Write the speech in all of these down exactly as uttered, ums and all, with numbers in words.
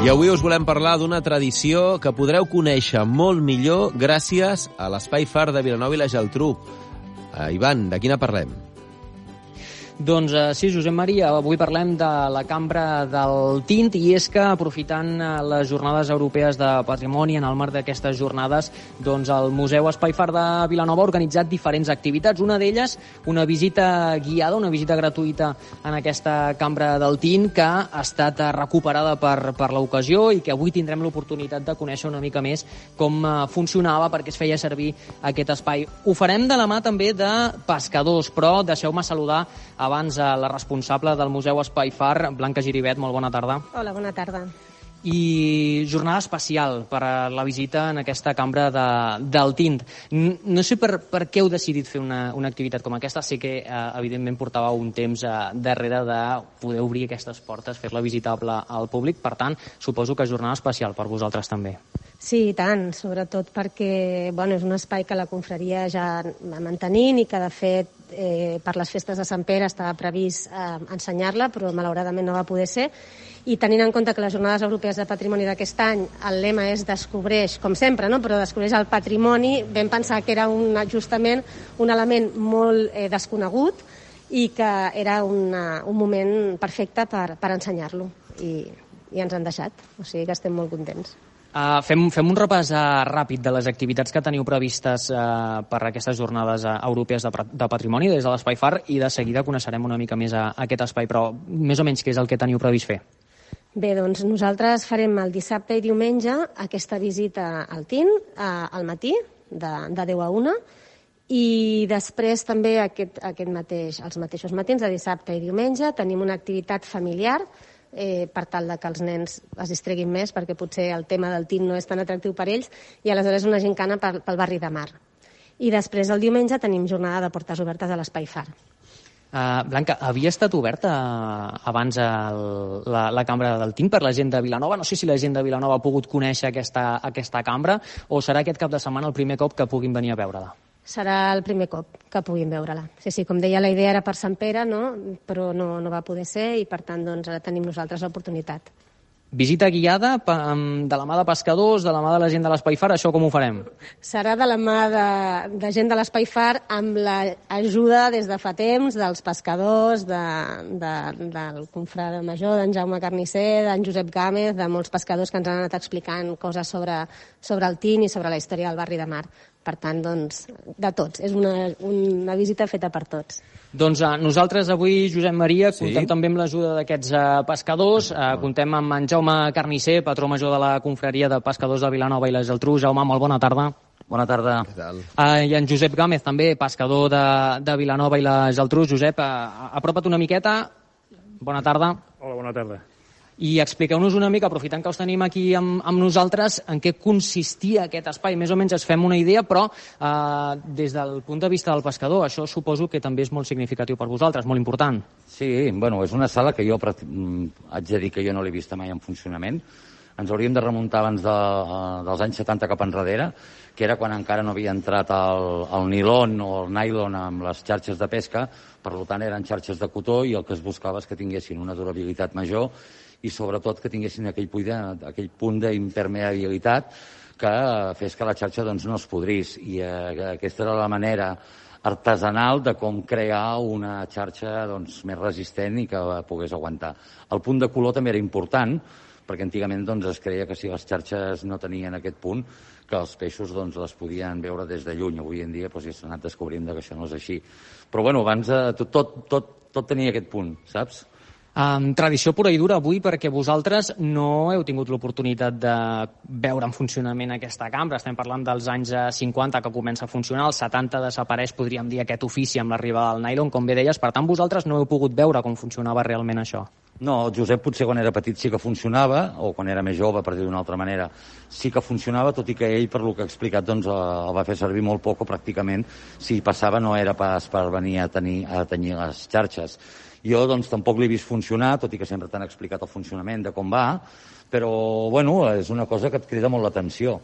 I avui us volem parlar d'una tradició que podreu conèixer molt millor gràcies a l'Espai Far de Vilanova i la Geltrú. Uh, Ivan, de quina parlem? Doncs uh, sí, Josep Maria, avui parlem de la Cambra del Tint, i és que, aprofitant uh, les Jornades Europees de Patrimoni, en el marc d'aquestes jornades, doncs el Museu Espai Far de Vilanova ha organitzat diferents activitats. Una d'elles, una visita guiada, una visita gratuïta en aquesta Cambra del Tint, que ha estat recuperada per, per l'ocasió i que avui tindrem l'oportunitat de conèixer una mica més com uh, funcionava, perquè es feia servir aquest espai. Ho farem de la mà també de pescadors, però deixeu-me saludar abans a la responsable del Museu Espai Far, Blanca Giribet. Molt bona tarda. Hola, bona tarda. I jornada especial per a la visita en aquesta Cambra de, del Tint. No sé per, per què heu decidit fer una, una activitat com aquesta. Sé que, eh, evidentment, portàveu un temps eh, darrere de poder obrir aquestes portes, fer-la visitable al públic. Per tant, suposo que jornada especial per vosaltres també. Sí, i tant, sobretot perquè bueno, és un espai que la confraria ja va mantenint i que, de fet, eh, per les festes de Sant Pere estava previst eh, ensenyar-la, però malauradament no va poder ser. I tenint en compte que les Jornades Europees de Patrimoni d'aquest any, el lema és descobreix, com sempre, no? Però descobreix el patrimoni, vam pensar que era un, justament un element molt eh, desconegut i que era una, un moment perfecte per, per ensenyar-lo. I, I ens han deixat, o sigui que estem molt contents. Uh, fem, fem un repàs uh, ràpid de les activitats que teniu previstes uh, per aquestes jornades uh, europees de, de patrimoni des de l'Espai Far, i de seguida coneixerem una mica més a, a aquest espai, però més o menys què és el que teniu previst fer? Bé, doncs nosaltres farem el dissabte i diumenge aquesta visita al Tint uh, al matí, de, de deu a una, i després també aquest, aquest mateix, els mateixos matins de dissabte i diumenge tenim una activitat familiar Eh, per tal de que els nens es distreguin més, perquè potser el tema del tint no és tan atractiu per ells, i aleshores una gincana pel, pel barri de Mar. I després el diumenge tenim jornada de portes obertes a l'Espai Far. Uh, Blanca, havia estat oberta abans el, la, la Cambra del Tint per la gent de Vilanova? No sé si la gent de Vilanova ha pogut conèixer aquesta, aquesta cambra, o serà aquest cap de setmana el primer cop que puguin venir a veure-la? Serà el primer cop que puguin veure-la. Sí, sí, com deia, la idea era per Sant Pere, no? Però no, no va poder ser, i per tant doncs, ara tenim nosaltres l'oportunitat. Visita guiada de la mà de pescadors, de la mà de la gent de l'Espai Far, això com ho farem? Serà de la mà de, de gent de l'Espai Far, amb l'ajuda des de fa temps dels pescadors, de, de, del confrare major, d'en Jaume Carnisser, d'en Josep Gámez, de molts pescadors que ens han anat explicant coses sobre, sobre el Tint i sobre la història del barri de Mar. Per tant, doncs, de tots. És una, una visita feta per tots. Doncs uh, nosaltres avui, Josep Maria, sí? contem també amb l'ajuda d'aquests uh, pescadors. Uh, contem amb en Jaume Carnisser, patró major de la confraria de pescadors de Vilanova i la Geltrú. Jaume, molt bona tarda. Bona tarda. Què tal? Uh, I en Josep Gámez, també, pescador de, de Vilanova i la Geltrú. Josep, uh, apropa't una miqueta. Bona tarda. Hola, bona tarda. I expliqueu-nos una mica, aprofitant que us tenim aquí amb, amb nosaltres, en què consistia aquest espai. Més o menys es fem una idea, però eh, des del punt de vista del pescador, això suposo que també és molt significatiu per vosaltres, molt important. Sí, bueno, és una sala que jo haig de dir que jo no l'he vista mai en funcionament. Ens hauríem de remuntar abans de, dels anys setanta cap enrere, que era quan encara no havia entrat el, el nilon o el nylon amb les xarxes de pesca. Per tant, eren xarxes de cotó, i el que es buscava és que tinguessin una durabilitat major i sobretot que tinguessin aquell punt, aquell punt d'impermeabilitat que fes que la xarxa doncs, no es podrís. I eh, aquesta era la manera artesanal de com crear una xarxa doncs, més resistent i que pogués aguantar. El punt de color també era important, perquè antigament doncs, es creia que si les xarxes no tenien aquest punt, que els peixos doncs, les podien veure des de lluny. Avui en dia doncs, ja s'ha anat descobrint que això no és així. Però bueno, abans eh, tot, tot, tot, tot tenia aquest punt, saps? Um, tradició pura i dura avui, perquè vosaltres no heu tingut l'oportunitat de veure en funcionament aquesta cambra. Estem parlant dels anys cinquanta que comença a funcionar, als setanta desapareix, podríem dir, aquest ofici amb l'arribada del nylon, com bé deies. Per tant, vosaltres no heu pogut veure com funcionava realment això. No, el Josep potser quan era petit sí que funcionava, o quan era més jove, per dir d'una altra manera, sí que funcionava, tot i que ell, per lo que ha explicat, doncs, el va fer servir molt poc, o pràcticament, si passava no era pas per venir a tenir, a tenir les xarxes. Jo, doncs, tampoc l'he vist funcionar, tot i que sempre t'han explicat el funcionament de com va, però, bueno, és una cosa que et crida molt l'atenció.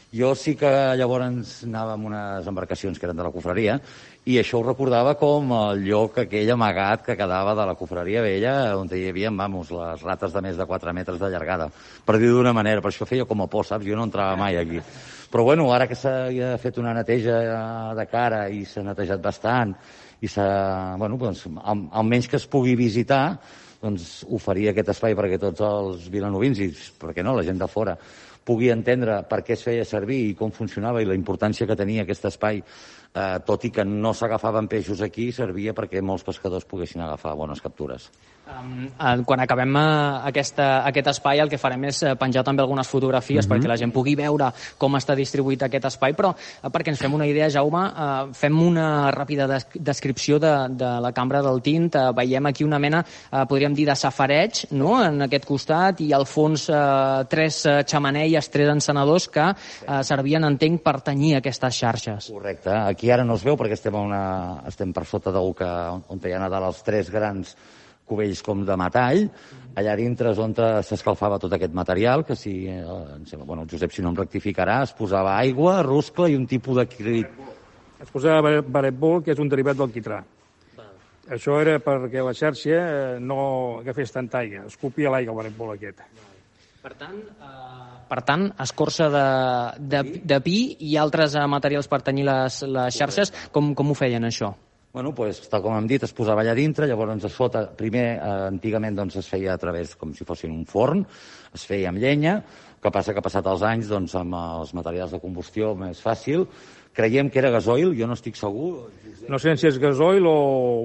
Jo sí que llavors anava amb unes embarcacions que eren de la cofreria i això ho recordava com el lloc aquell amagat que quedava de la cofreria vella on hi havia, vamos, les rates de més de quatre metres de llargada, per dir-ho d'una manera. Per això feia com a por, saps? Jo no entrava mai aquí. Però bueno, ara que s'ha fet una neteja de cara i s'ha netejat bastant i s'ha, bueno, doncs, almenys que es pugui visitar, doncs oferir aquest espai perquè tots els vilanovins i, per què no, la gent de fora pugui entendre per què es feia servir i com funcionava i la importància que tenia aquest espai, eh, tot i que no s'agafaven peixos aquí, servia perquè molts pescadors poguessin agafar bones captures. Um, quan acabem uh, aquesta, aquest espai, el que farem és uh, penjar també algunes fotografies mm-hmm. perquè la gent pugui veure com està distribuït aquest espai, però uh, perquè ens fem una idea, Jaume, uh, fem una ràpida des descripció de, de la cambra del Tint. Uh, veiem aquí una mena, uh, podríem dir, de safareig, no?, en aquest costat, i al fons uh, tres uh, xamaneies, tres encenedors que uh, servien, entenc, per tenyir aquestes xarxes. Correcte. Aquí ara no es veu perquè estem, a una, estem per sota d'algú que on hi ha a dalt els tres grans cubells com de metall. Allà dintre és on s'escalfava tot aquest material, que si, eh, bueno, el Josep, si no em rectificarà, es posava aigua, ruscle i un tipus de crit. Es posava baretbol, que és un derivat del quitrà. Val. Això era perquè la xarxa no agafés tanta aigua, escopia l'aigua el baretbol aquest. Per tant, eh, per tant, escorça de, de, de pi i altres eh, materials per tenyir les, les xarxes, com, com ho feien, això? Bueno, pues, tal com hem dit, es posava allà dintre, llavors es fota, primer, eh, antigament doncs, es feia a través, com si fossin un forn, es feia amb llenya, que passa que passat els anys, doncs, amb els materials de combustió més fàcil, creiem que era gasoil, jo no estic segur. No sé si és gasoil o,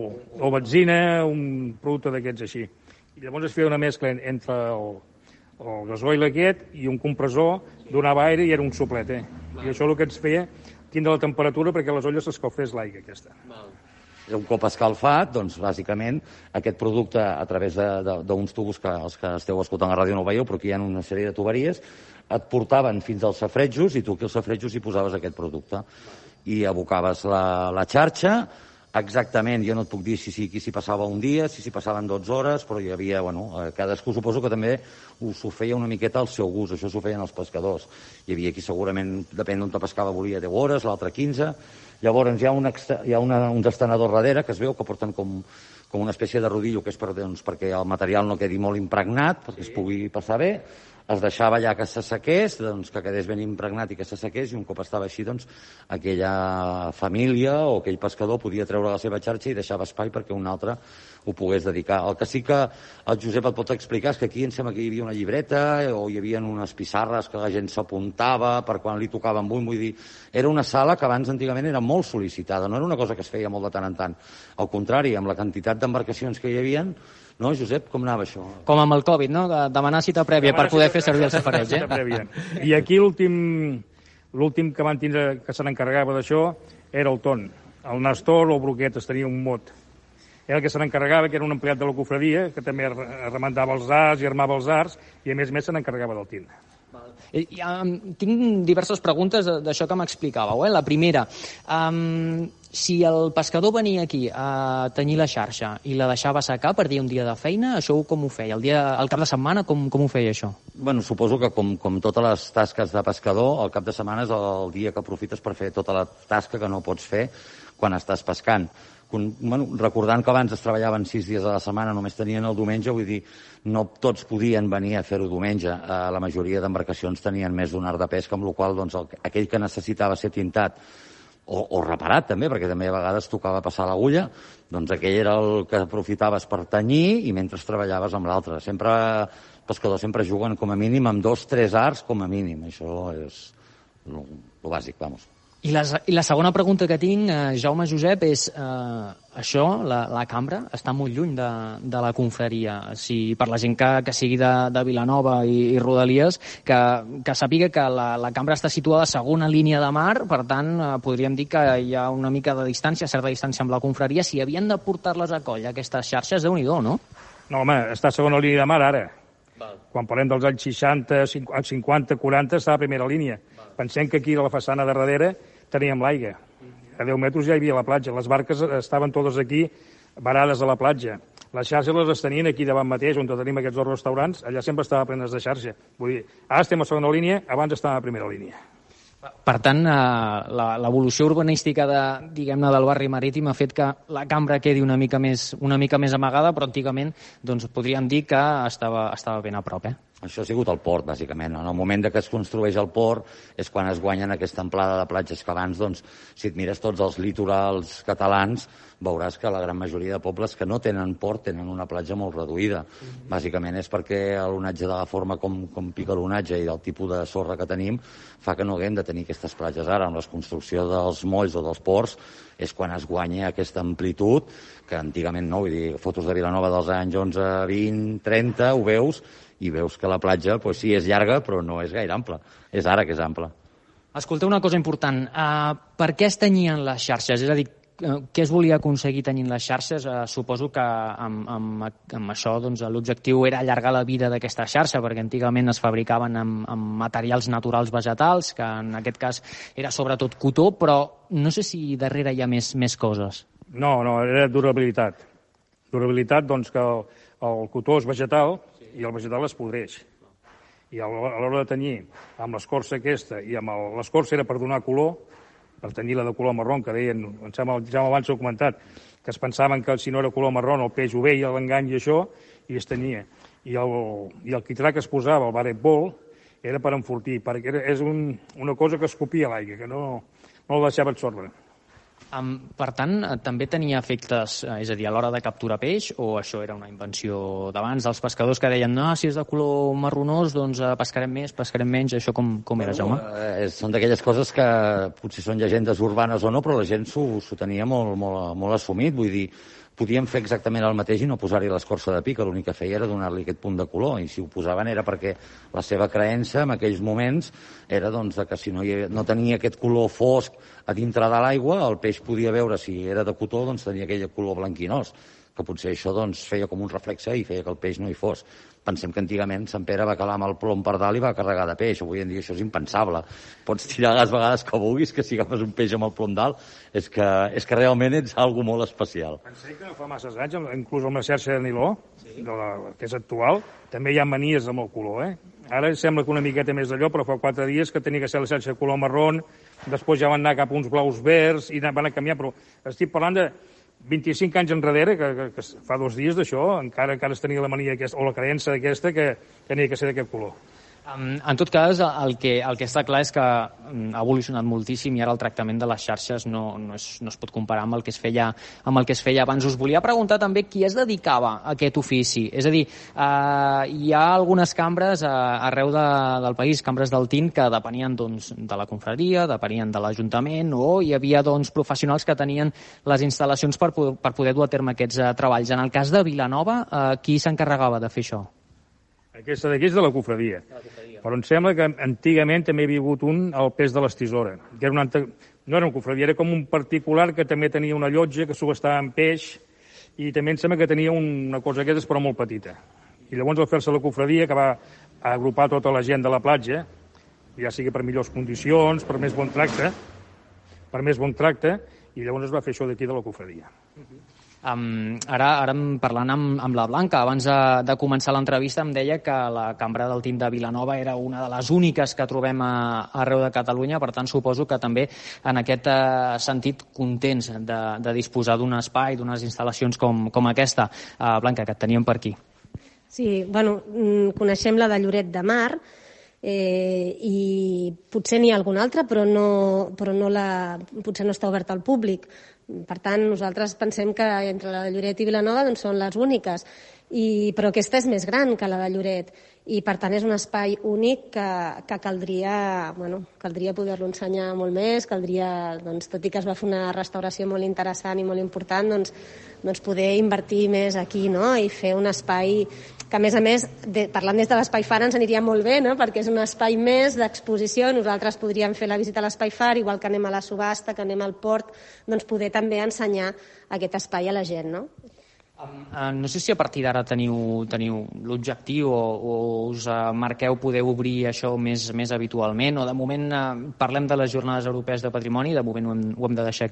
o benzina, un producte d'aquests així. I llavors es feia una mescla entre el, el gasoil aquest i un compressor, donava aire i era un soplet, eh? I això el que ens feia tindre la temperatura perquè les olles s'escalfés l'aigua aquesta. Val. Un cop escalfat, doncs, bàsicament, aquest producte, a través d'uns tubos que els que esteu escoltant a la ràdio no ho veieu, però aquí hi ha una sèrie de tuberies, et portaven fins als safretjos i tu aquí als safretjos hi posaves aquest producte. I abocaves la, la xarxa, exactament, jo no et puc dir si s'hi si, si passava un dia, si s'hi passaven dotze hores, però hi havia, bueno, cadascú suposo que també us ho feia una miqueta al seu gust, això s'ho feien els pescadors. Hi havia qui segurament, depèn d'on te pescava, volia deu hores, l'altre quinze. Llavors hi ha, un extra, hi ha una, uns estenedors darrere que es veu que porten com, com una espècie de rodillo, que és per, doncs, perquè el material no quedi molt impregnat, perquè es pugui passar bé. Es deixava allà que s'assequés, doncs, que quedés ben impregnat i que s'assequés, i un cop estava així, doncs, aquella família o aquell pescador podia treure la seva xarxa i deixava espai perquè un altre ho pogués dedicar. El que sí que el Josep et pot explicar és que aquí em sembla que hi havia una llibreta o hi havia unes pissarres que la gent s'apuntava per quan li tocaven un, vull dir, era una sala que abans antigament era molt sol·licitada, no era una cosa que es feia molt de tant en tant. Al contrari, amb la quantitat d'embarcacions que hi havia, no, Josep, com anava això? Com amb el Covid, no? Demanar cita prèvia per poder fer servir el safareig, eh? I aquí l'últim l'últim que van tindre, que se n'encarregava d'això, era el Ton. El Nestor o el Broquetes tenia un mot. Era el que se n'encarregava, que era un empleat de la cofredia, que també remandava els arts i armava els arts, i a més a més se n'encarregava del tint. I, um, tinc diverses preguntes d'això que m'explicàveu. Eh? La primera, um, si el pescador venia aquí a tenyir la xarxa i la deixava secar per dir un dia de feina, això com ho feia? El, dia, el cap de setmana com, com ho feia això? Bueno, suposo que com, com totes les tasques de pescador, el cap de setmana és el dia que aprofites per fer tota la tasca que no pots fer quan estàs pescant. Bueno, recordant que abans es treballaven sis dies a la setmana, només tenien el diumenge, vull dir, no tots podien venir a fer-ho diumenge. Eh, la majoria d'embarcacions tenien més d'un art de pesca, amb la qual doncs, el, aquell que necessitava ser tintat o, o reparat també, perquè també a vegades tocava passar l'agulla, doncs aquell era el que aprofitaves per tenyir i mentre treballaves amb l'altre. Sempre, els pescadors sempre juguen com a mínim amb dos, tres arts com a mínim. Això és lo, lo bàsic, vamos. I la, I la segona pregunta que tinc, eh, Jaume, Josep, és eh, això, la, la cambra, està molt lluny de, de la confraria. Si, per la gent que, que sigui de, de Vilanova i, i Rodalies, que, que sàpiga que la, la cambra està situada a segona línia de mar, per tant, eh, podríem dir que hi ha una mica de distància, certa distància amb la confraria. Si havien de portar-les a coll, aquestes xarxes, Déu-n'hi-do, no? No, home, està a segona línia de mar ara. Val. Quan parlem dels anys seixanta, cinquanta, quaranta, està a primera línia. Val. Pensem que aquí a la façana de darrere teníem l'aigua. A deu metres ja hi havia la platja. Les barques estaven totes aquí, varades a la platja. Les xarxes les tenien aquí davant mateix, on tenim aquests dos restaurants, allà sempre estava plenes de xarxa. Vull dir, ara estem a segona línia, abans estàvem a primera línia. Per tant, l'evolució urbanística de, diguem-ne, del barri marítim ha fet que la cambra quedi una mica més, una mica més amagada, però antigament doncs, podríem dir que estava, estava ben a prop. Eh? Això ha sigut el port, bàsicament. En el moment que es construeix el port és quan es guanyen aquesta amplada de platges que abans, doncs, si et mires tots els litorals catalans, veuràs que la gran majoria de pobles que no tenen port tenen una platja molt reduïda. Mm-hmm. Bàsicament és perquè l'onatge de la forma com, com pica l'onatge i del tipus de sorra que tenim fa que no haguem de tenir aquestes platges. Ara, amb la construcció dels molls o dels ports, és quan es guanya aquesta amplitud, que antigament no, vull dir, fotos de Vilanova dels anys onze, vint, trenta, ho veus, i veus que la platja, pues, sí, és llarga, però no és gaire ampla. És ara que és ampla. Escolteu una cosa important. Uh, per què es tenyien les xarxes? És a dir, què es volia aconseguir tenyint les xarxes? Uh, suposo que amb, amb, amb això doncs, l'objectiu era allargar la vida d'aquesta xarxa, perquè antigament es fabricaven amb, amb materials naturals vegetals, que en aquest cas era sobretot cotó, però no sé si darrere hi ha més, més coses. No, no, era durabilitat. Durabilitat, doncs, que el, el cotó és vegetal, i el vegetal es podreix. I a l'hora de tenyir amb l'escorça aquesta, i amb l'escorça era per donar color, per tenyir-la de color marró, que deien, em sembla, ja abans ho he comentat, que es pensaven que si no era color marró el peix ho veia, l'engany i això, i es tenyia. I el, i el quitrà que es posava, el barret bol, era per enfortir, perquè era, és un, una cosa que escopia l'aigua, que no, no el deixava absorbre. Um, per tant, també tenia efectes, és a dir, a l'hora de capturar peix, o això era una invenció d'abans dels pescadors que deien, no, si és de color marronós, doncs pescarem més, pescarem menys, això com, com era, Jaume? Eh, són d'aquelles coses que potser són llegendes urbanes o no, però la gent s'ho tenia molt, molt, molt assumit, vull dir, podíem fer exactament el mateix i no posar-hi l'escorça de pi, que l'únic que feia era donar-li aquest punt de color, i si ho posaven era perquè la seva creença en aquells moments era doncs, que si no, hi, no tenia aquest color fosc a dintre de l'aigua, el peix podia veure si era de cotó, doncs tenia aquell color blanquinós, que potser això doncs, feia com un reflexe i feia que el peix no hi fos. Pensem que antigament Sant Pere va calar amb el plom per dalt i va carregar de peix. Avui en dia això és impensable. Pots tirar les vegades que vulguis, que si agafes un peix amb el plom dalt és que, és que realment ets algo molt especial. Pensem que no fa masses anys, inclús amb la xarxa de niló, sí, de la, que és actual, també hi ha manies amb el color. Eh? Ara sembla que una miqueta més d'allò, però fa quatre dies que tenia que ser la xarxa de color marró, després ja van anar cap a uns blaus verds i van a canviar, però estic parlant de vint-i-cinc anys enrere, que, que, que fa dos dies d'això, encara encara es tenia la mania aquesta, o la creença aquesta que tenia que ser d'aquest color. Um, en tot cas, el que, el que està clar és que ha evolucionat moltíssim i ara el tractament de les xarxes no, no, és, no es pot comparar amb el que es feia, amb el que es feia abans. Us volia preguntar també qui es dedicava a aquest ofici. És a dir, uh, hi ha algunes cambres uh, arreu de, del país, cambres del Tint, que depenien doncs, de la confraria, depenien de l'Ajuntament, o hi havia doncs, professionals que tenien les instal·lacions per, per poder dur a terme aquests uh, treballs. En el cas de Vilanova, uh, qui s'encarregava de fer això? Aquesta d'aquí és de la confraria. Però em sembla que antigament també hi havia hagut un al pes de les tisores. Que era una, no era una confraria, era com un particular que també tenia una llotja que subestava en peix i també em sembla que tenia una cosa d'aquestes però molt petita. I llavors al fer-se la confraria, que va agrupar tota la gent de la platja, ja sigui per millors condicions, per més bon tracte, per més bon tracte, i llavors es va fer això d'aquí de la confraria. Um, ara, ara parlant amb, amb la Blanca, abans de, de començar l'entrevista em deia que la Cambra del Tint de Vilanova era una de les úniques que trobem a, arreu de Catalunya, per tant suposo que també en aquest uh, sentit contents de, de disposar d'un espai, d'unes instal·lacions com, com aquesta. Uh, Blanca, que et teníem per aquí. Sí, bueno, coneixem la de Lloret de Mar, eh, i potser n'hi ha alguna altra, però, no, però no la, potser no està oberta al públic. Per tant, nosaltres pensem que entre la de Lloret i Vilanova doncs, són les úniques, I, però aquesta és més gran que la de Lloret i per tant és un espai únic que, que caldria, bueno, caldria poder-lo ensenyar molt més, caldria, doncs, tot i que es va fer una restauració molt interessant i molt important, doncs, doncs poder invertir més aquí, no? I fer un espai que a més a més, de, parlant des de l'Espai Far ens aniria molt bé, no? Perquè és un espai més d'exposició, nosaltres podríem fer la visita a l'Espai Far, igual que anem a la subhasta, que anem al port, doncs poder també ensenyar aquest espai a la gent, no? Um, uh, no sé si a partir d'ara teniu, teniu l'objectiu o, o us uh, marqueu poder obrir això més, més habitualment, o de moment uh, parlem de les Jornades Europees de Patrimoni, de moment ho hem, ho hem de deixar aquí.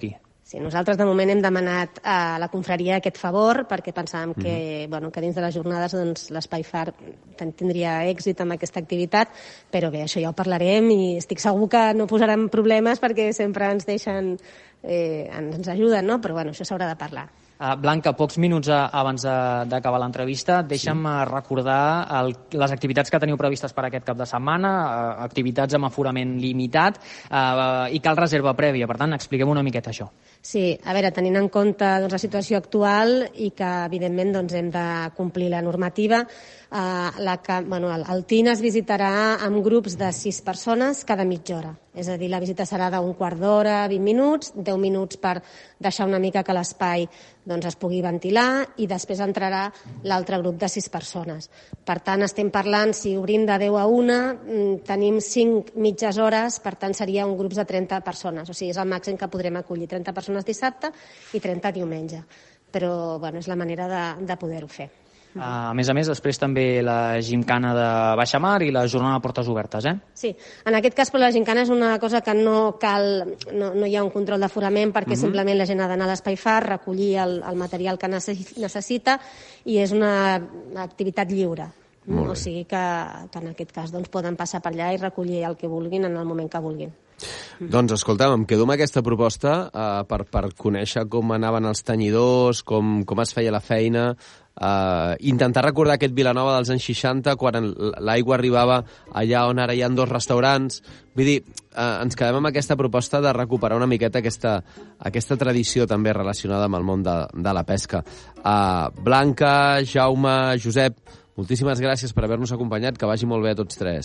Sí, nosaltres de moment hem demanat a la confraria aquest favor perquè pensàvem que, mm. bueno, que dins de les jornades doncs, l'Espai Far tindria èxit amb aquesta activitat, però bé, això ja ho parlarem i estic segur que no posaran problemes perquè sempre ens deixen, eh, ens ajuden, no? Però bueno, això s'haurà de parlar. Uh, Blanca, pocs minuts uh, abans d'acabar l'entrevista, deixa'm sí. recordar el, les activitats que teniu previstes per aquest cap de setmana, uh, activitats amb aforament limitat, uh, i cal reserva prèvia. Per tant, expliquem una miqueta això. Sí, a veure, tenint en compte doncs, la situació actual i que, evidentment, doncs, hem de complir la normativa, eh, la que, bueno, el, el T I N es visitarà amb grups de sis persones cada mitja hora. És a dir, la visita serà d'un quart d'hora, vint minuts, deu minuts per deixar una mica que l'espai doncs, es pugui ventilar i després entrarà l'altre grup de sis persones. Per tant, estem parlant, si obrim de deu a una, tenim cinc mitges hores, per tant seria un grup de trenta persones. O sigui, és el màxim que podrem acollir, trenta persones dissabte i trenta diumenge. Però bueno, és la manera de, de poder-ho fer. Uh, a més a més, després també la gimcana de baixamar i la jornada de portes obertes, eh? Sí, en aquest cas però la gimcana és una cosa que no cal, no, no hi ha un control d'aforament perquè uh-huh. simplement la gent ha d'anar a l'Espai Far, recollir el, el material que necessita i és una activitat lliure. O sigui que, que en aquest cas doncs, poden passar per allà i recollir el que vulguin en el moment que vulguin. Doncs escolta'm, em quedo amb aquesta proposta eh, per, per conèixer com anaven els tenyidors, com, com es feia la feina, eh, intentar recordar aquest Vilanova dels anys seixanta, quan l'aigua arribava allà on ara hi ha dos restaurants. Vull dir, eh, ens quedem amb aquesta proposta de recuperar una miqueta aquesta, aquesta tradició també relacionada amb el món de, de la pesca. Eh, Blanca, Jaume, Josep, moltíssimes gràcies per haver-nos acompanyat, que vagi molt bé a tots tres.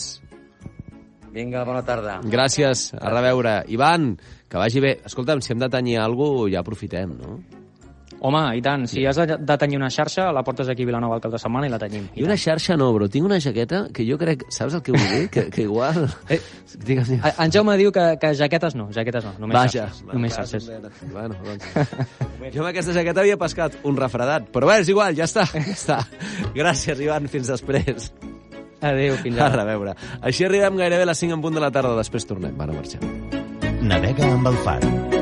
Vinga, bona tarda. Gràcies, a reveure. Ivan, que vagi bé. Escolta'm, si hem de tenyir alguna cosa, ja aprofitem, no? Home, i tant. Si has de tenyir una xarxa, la portes aquí a Vilanova al cap de setmana i la tenyim. I, I una xarxa no, però tinc una jaqueta que jo crec... Saps el que vull dir? Que, que igual... Eh, digue'm, digue'm. En Jaume diu que, que jaquetes no, jaquetes no. Només Vaja. xarxes. Bueno, només xarxes. Bueno, doncs... jo amb aquesta jaqueta havia pescat un refredat, però bé, és igual, ja està. Ja està. Gràcies, Ivan, fins després. Adéu, fins ara. A reveure. Així arribem gairebé a les cinc en punt de la tarda, després tornem. Van a marxar. Navega amb el Far.